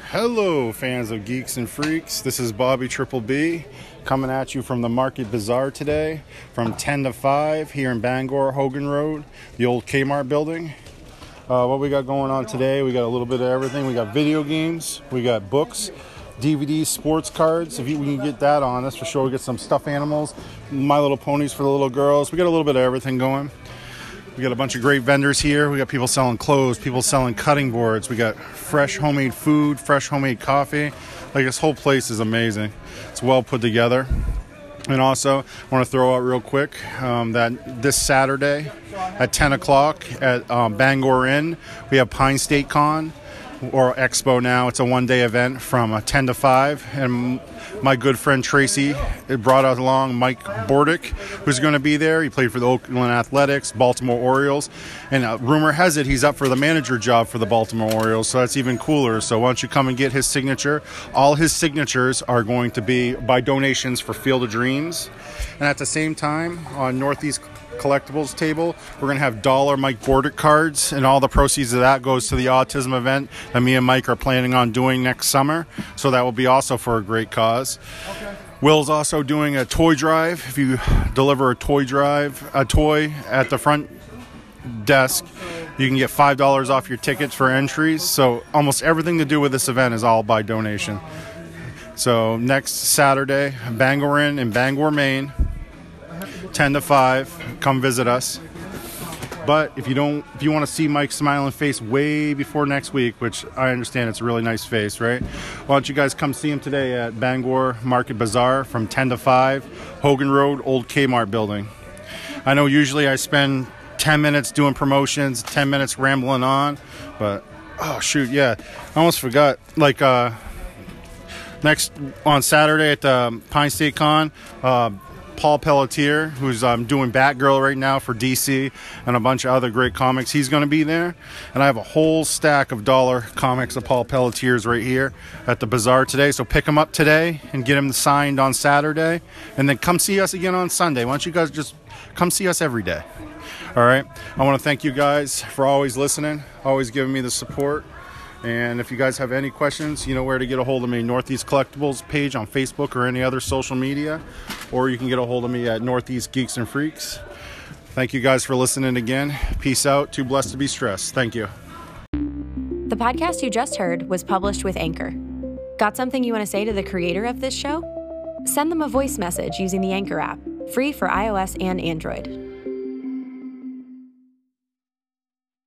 Hello, fans of Geeks and Freaks. This is Bobby Triple B coming at you from the Market Bazaar today from 10 to 5 here in Bangor, Hogan Road, the old Kmart building. What we got going on today, we got a little bit of everything. We got video games, we got books, DVDs, sports cards. If we can get that on us for sure. We get some stuffed animals, My Little Ponies for the little girls. We got a little bit of everything going. We got a bunch of great vendors here. We got people selling clothes, people selling cutting boards. We got fresh homemade food, fresh homemade coffee. Like, this whole place is amazing. It's well put together. And also, I want to throw out real quick that this Saturday at 10 o'clock at Bangor Inn, we have Pine State Con, or Expo now. It's a one-day event from 10 to 5. And my good friend Tracy brought us along Mike Bordick, who's going to be there. He played for the Oakland Athletics, Baltimore Orioles, and rumor has it he's up for the manager job for the Baltimore Orioles, so that's even cooler. So why don't you come and get his signature? All his signatures are going to be by donations for Field of Dreams. And at the same time, on Northeast Collectibles table, we're going to have dollar Mike Bordick cards, and all the proceeds of that goes to the autism event that me and Mike are planning on doing next summer. So that will be also for a great cause. Okay. Will's also doing a toy drive. If you deliver a toy at the front desk, you can get $5 off your tickets for entries. So almost everything to do with this event is all by donation. So next Saturday, Bangor Inn in Bangor, Maine, 10 to 5, come visit us. But if you want to see Mike's smiling face way before next week, which I understand it's a really nice face, right? Why don't you guys come see him today at Bangor Market Bazaar from 10 to 5, Hogan Road, old Kmart building. I know usually I spend 10 minutes doing promotions, 10 minutes rambling on, but oh shoot, yeah, I almost forgot. Like next on Saturday at the Pine State Con, Paul Pelletier, who's doing Batgirl right now for DC and a bunch of other great comics, he's going to be there. And I have a whole stack of dollar comics of Paul Pelletier's right here at the bazaar today. So pick them up today and get them signed on Saturday. And then come see us again on Sunday. Why don't you guys just come see us every day? All right. I want to thank you guys for always listening, always giving me the support. And if you guys have any questions, you know where to get a hold of me. Northeast Collectibles page on Facebook or any other social media. Or you can get a hold of me at Northeast Geeks and Freaks. Thank you guys for listening again. Peace out. Too blessed to be stressed. Thank you. The podcast you just heard was published with Anchor. Got something you want to say to the creator of this show? Send them a voice message using the Anchor app, free for iOS and Android.